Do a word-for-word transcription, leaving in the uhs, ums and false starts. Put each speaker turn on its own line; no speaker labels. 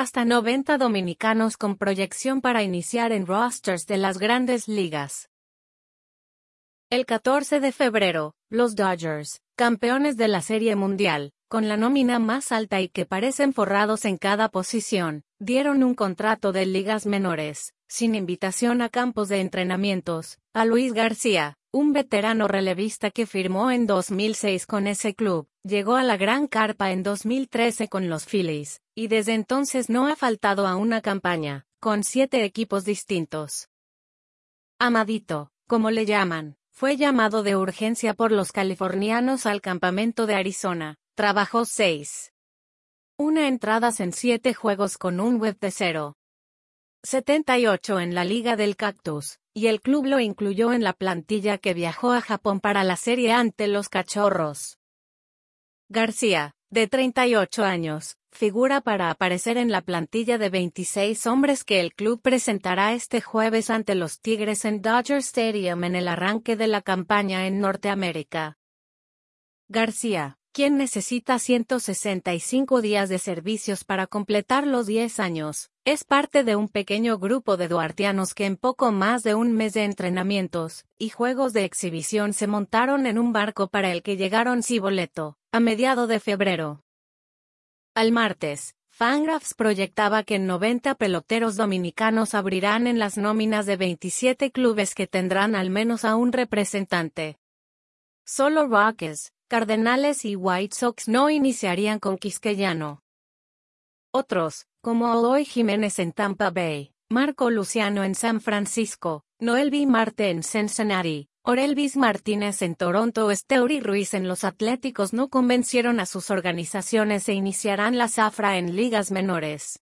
hasta noventa dominicanos con proyección para iniciar en rosters de las grandes ligas. El catorce de febrero, los Dodgers, campeones de la Serie Mundial, con la nómina más alta y que parecen forrados en cada posición, dieron un contrato de ligas menores, sin invitación a campos de entrenamientos, a Luis García, un veterano relevista que firmó en dos mil seis con ese club, llegó a la Gran Carpa en dos mil trece con los Phillies, y desde entonces no ha faltado a una campaña, con siete equipos distintos. Amadito, como le llaman, fue llamado de urgencia por los californianos al campamento de Arizona, trabajó seis. Una entradas en siete juegos con un whip de cero. setenta y ocho en la Liga del Cactus, y el club lo incluyó en la plantilla que viajó a Japón para la serie ante los Cachorros. García, de treinta y ocho años, figura para aparecer en la plantilla de veintiséis hombres que el club presentará este jueves ante los Tigres en Dodger Stadium en el arranque de la campaña en Norteamérica. García, quien necesita ciento sesenta y cinco días de servicios para completar los diez años, es parte de un pequeño grupo de duartianos que en poco más de un mes de entrenamientos y juegos de exhibición se montaron en un barco para el que llegaron sin boleto, a mediados de febrero. Al martes, Fangraphs proyectaba que noventa peloteros dominicanos abrirán en las nóminas de veintisiete clubes que tendrán al menos a un representante. Solo Rockies, Cardenales y White Sox no iniciarían con Quisqueyano. Otros, como Eloy Jiménez en Tampa Bay, Marco Luciano en San Francisco, Noelvi Marte en Cincinnati, Orelvis Martínez en Toronto o Esteury Ruiz en los Atléticos no convencieron a sus organizaciones e iniciarán la zafra en ligas menores.